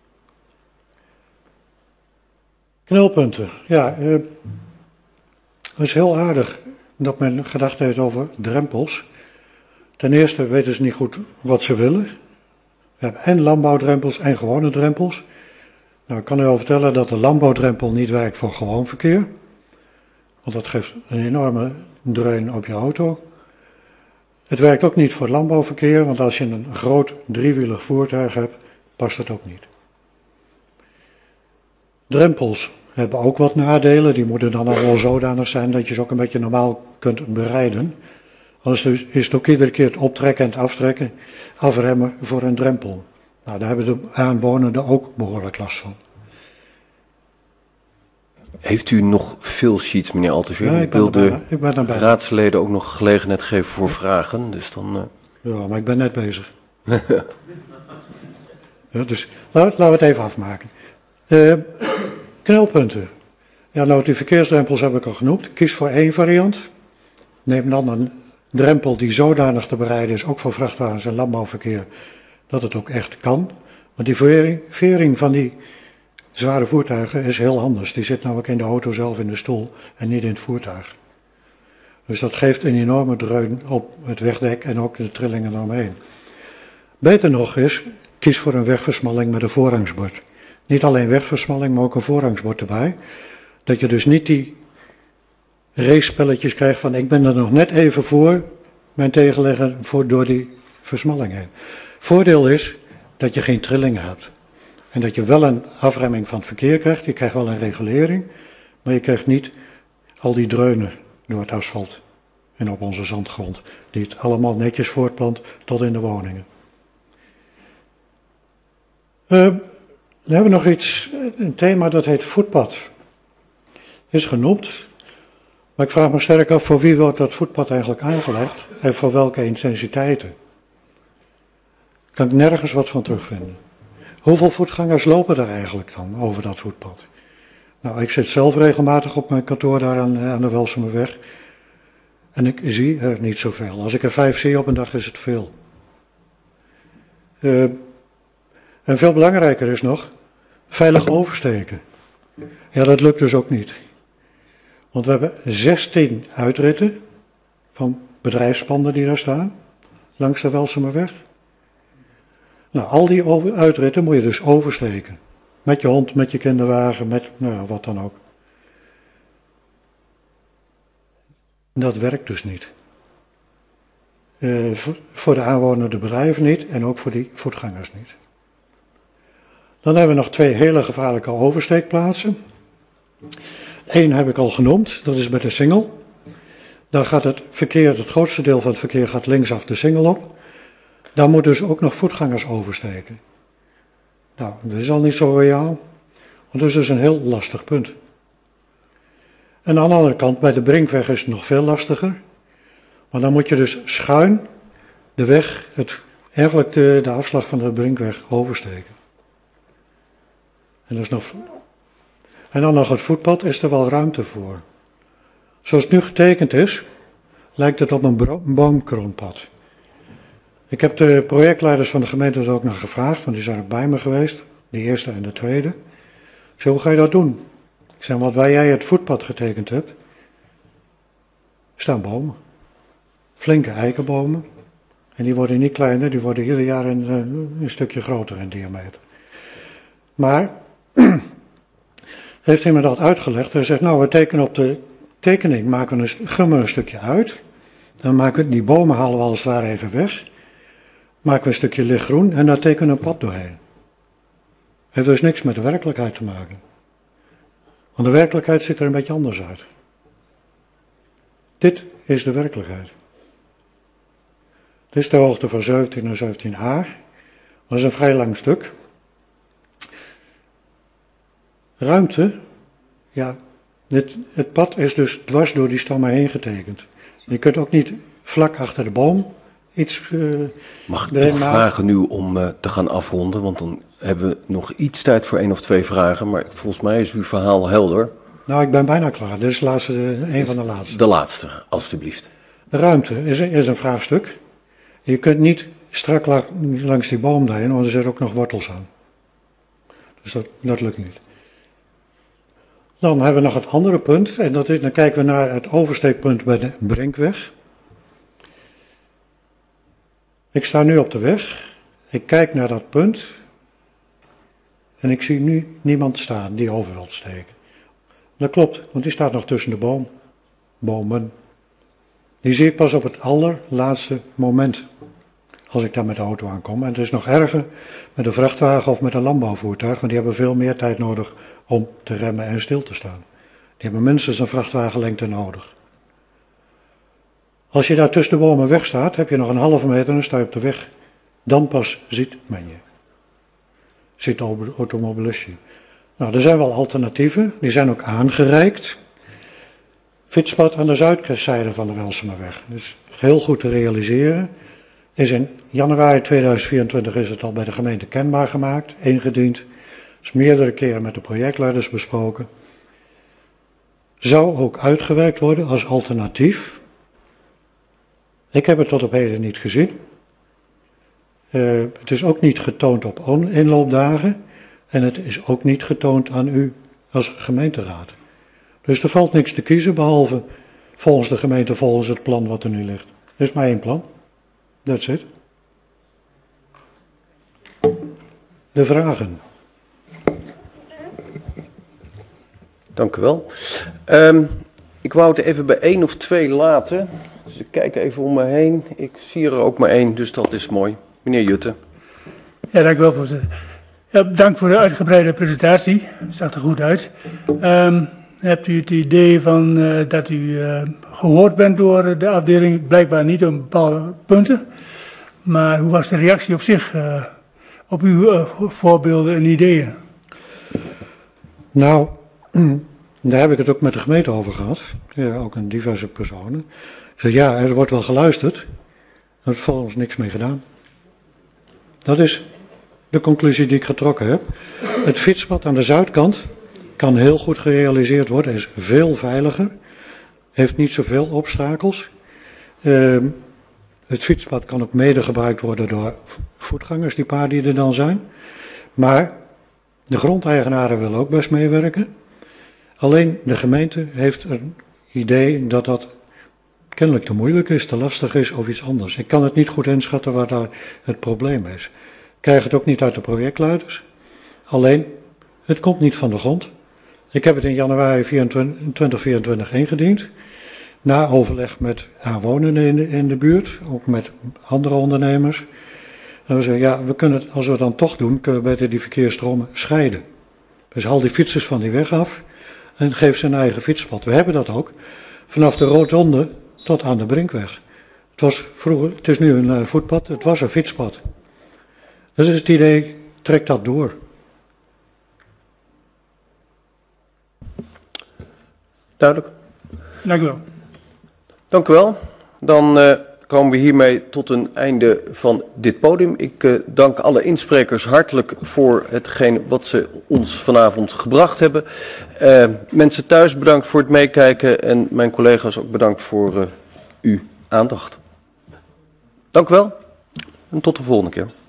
Knelpunten. Ja, het is heel aardig dat men gedacht heeft over drempels. Ten eerste weten ze niet goed wat ze willen. We hebben en landbouwdrempels en gewone drempels. Nou, ik kan u wel vertellen dat de landbouwdrempel niet werkt voor gewoon verkeer. Want dat geeft een enorme dreun op je auto. Het werkt ook niet voor het landbouwverkeer, want als je een groot driewielig voertuig hebt, past het ook niet. Drempels hebben ook wat nadelen. Die moeten dan al wel zodanig zijn dat je ze ook een beetje normaal kunt berijden. Anders is het ook iedere keer het optrekken en het aftrekken, afremmen voor een drempel. Nou, daar hebben de aanwonenden ook behoorlijk last van. Heeft u nog veel sheets, meneer Alteveer? Ja, ik wil de raadsleden ook nog gelegenheid geven voor vragen. Dus dan, Ja, maar ik ben net bezig. Ja, dus laten we het even afmaken. Knelpunten. Ja, nou, die verkeersdrempels heb ik al genoemd. Kies voor één variant. Neem dan een drempel die zodanig te bereiden is, ook voor vrachtwagens en landbouwverkeer, dat het ook echt kan. Want die vering van die zware voertuigen is heel anders. Die zit namelijk in de auto zelf in de stoel en niet in het voertuig. Dus dat geeft een enorme dreun op het wegdek en ook de trillingen eromheen. Beter nog is, kies voor een wegversmalling met een voorrangsbord. Niet alleen wegversmalling, maar ook een voorrangsbord erbij. Dat je dus niet die race-spelletjes krijgt van ik ben er nog net even voor mijn tegenlegger door die versmalling heen. Voordeel is dat je geen trillingen hebt. En dat je wel een afremming van het verkeer krijgt. Je krijgt wel een regulering, maar je krijgt niet al die dreunen door het asfalt en op onze zandgrond. Die het allemaal netjes voortplant tot in de woningen. Dan hebben we nog een thema dat heet voetpad. Is genoemd, maar ik vraag me sterk af voor wie wordt dat voetpad eigenlijk aangelegd en voor welke intensiteiten. Daar kan ik nergens wat van terugvinden. Hoeveel voetgangers lopen er eigenlijk dan over dat voetpad? Nou, ik zit zelf regelmatig op mijn kantoor daar aan de Welsumerweg. En ik zie er niet zoveel. Als ik er 5 zie op een dag is het veel. En veel belangrijker is nog, veilig oversteken. Ja, dat lukt dus ook niet. Want we hebben 16 uitritten van bedrijfspanden die daar staan, langs de Welsumerweg. Nou, al die uitritten moet je dus oversteken. Met je hond, met je kinderwagen, met wat dan ook. Dat werkt dus niet. Voor de aanwonende bedrijven niet en ook voor die voetgangers niet. Dan hebben we nog 2 hele gevaarlijke oversteekplaatsen. 1 heb ik al genoemd, dat is bij de Singel. Daar gaat het grootste deel van het verkeer gaat linksaf de Singel op. Daar moeten dus ook nog voetgangers oversteken. Nou, dat is al niet zo royaal, want dat is dus een heel lastig punt. En aan de andere kant, bij de Brinkweg is het nog veel lastiger. Want dan moet je dus schuin de weg, eigenlijk de afslag van de Brinkweg oversteken. En dan nog het voetpad, is er wel ruimte voor. Zoals het nu getekend is, lijkt het op een boomkroonpad. Ik heb de projectleiders van de gemeente er ook nog gevraagd, want die zijn ook bij me geweest, de eerste en de tweede. Ik zei, hoe ga je dat doen? Ik zei, want waar jij het voetpad getekend hebt, staan bomen. Flinke eikenbomen. En die worden niet kleiner, die worden ieder jaar een stukje groter in diameter. Maar, heeft hij me dat uitgelegd. Hij zegt, nou, we tekenen op de tekening, gummen een stukje uit. Dan die bomen halen we als het ware even weg. Maken we een stukje lichtgroen en daar tekenen we een pad doorheen. Heeft dus niks met de werkelijkheid te maken. Want de werkelijkheid ziet er een beetje anders uit. Dit is de werkelijkheid. Dit is de hoogte van 17 en 17a. Dat is een vrij lang stuk. Ruimte, ja, het pad is dus dwars door die stammen heen getekend. Je kunt ook niet vlak achter de boom iets... Mag ik toch vragen nu om te gaan afronden, want dan hebben we nog iets tijd voor 1 of 2 vragen, maar volgens mij is uw verhaal helder. Nou, ik ben bijna klaar. Dit is een van de laatste. De laatste, alstublieft. De ruimte is een vraagstuk. Je kunt niet strak langs die boom daarin, want er zitten ook nog wortels aan. Dus dat lukt niet. Dan hebben we nog het andere punt, en dan kijken we naar het oversteekpunt bij de Brinkweg. Ik sta nu op de weg, ik kijk naar dat punt en ik zie nu niemand staan die over wil steken. Dat klopt, want die staat nog tussen de bomen. Die zie ik pas op het allerlaatste moment, als ik daar met de auto aankom. En het is nog erger met een vrachtwagen of met een landbouwvoertuig, want die hebben veel meer tijd nodig om te remmen en stil te staan. Die hebben minstens een vrachtwagenlengte nodig. Als je daar tussen de bomen weg staat, heb je nog een halve meter en dan sta je op de weg. Dan pas ziet men je. Ziet de automobilist je. Nou, er zijn wel alternatieven, die zijn ook aangereikt. Fietspad aan de zuidzijde van de Welsemerweg. Dus heel goed te realiseren. Is in januari 2024 is het al bij de gemeente kenbaar gemaakt, ingediend. Is meerdere keren met de projectleiders besproken. Zou ook uitgewerkt worden als alternatief. Ik heb het tot op heden niet gezien. Het is ook niet getoond op inloopdagen. En het is ook niet getoond aan u als gemeenteraad. Dus er valt niks te kiezen behalve volgens de gemeente, volgens het plan wat er nu ligt. Er is maar 1 plan. That's it. De vragen. Dank u wel. Ik wou het even bij 1 of 2 laten. Dus ik kijk even om me heen. Ik zie er ook maar 1, dus dat is mooi. Meneer Jutte. Ja, dank u wel, voorzitter. Ja, dank voor de uitgebreide presentatie. Het zag er goed uit. Hebt u het idee van dat u gehoord bent door de afdeling? Blijkbaar niet op bepaalde punten. Maar hoe was de reactie op zich op uw voorbeelden en ideeën? Nou, daar heb ik het ook met de gemeente over gehad. Ja, ook aan diverse personen. Ik zei, ja, er wordt wel geluisterd. Er wordt volgens niks mee gedaan. Dat is de conclusie die ik getrokken heb. Het fietspad aan de zuidkant kan heel goed gerealiseerd worden. Is veel veiliger. Heeft niet zoveel obstakels. Het fietspad kan ook mede gebruikt worden door voetgangers, die paar die er dan zijn. Maar de grondeigenaren willen ook best meewerken. Alleen de gemeente heeft een idee dat dat kennelijk te moeilijk is, te lastig is of iets anders. Ik kan het niet goed inschatten waar daar het probleem is. Ik krijg het ook niet uit de projectleiders. Alleen, het komt niet van de grond. Ik heb het in januari 2024 ingediend. Na overleg met aanwonenden in de buurt, ook met andere ondernemers. En we zeggen, ja, we kunnen, als we het dan toch doen, kunnen we beter die verkeersstromen scheiden. Dus haal die fietsers van die weg af en geef ze een eigen fietspad. We hebben dat ook, vanaf de rotonde tot aan de Brinkweg. Het was vroeger, het is nu een voetpad, het was een fietspad. Dat is het idee, trek dat door. Duidelijk. Dank u wel. Dank u wel. Dan komen we hiermee tot een einde van dit podium. Ik dank alle insprekers hartelijk voor hetgeen wat ze ons vanavond gebracht hebben. Mensen thuis bedankt voor het meekijken en mijn collega's ook bedankt voor uw aandacht. Dank u wel en tot de volgende keer.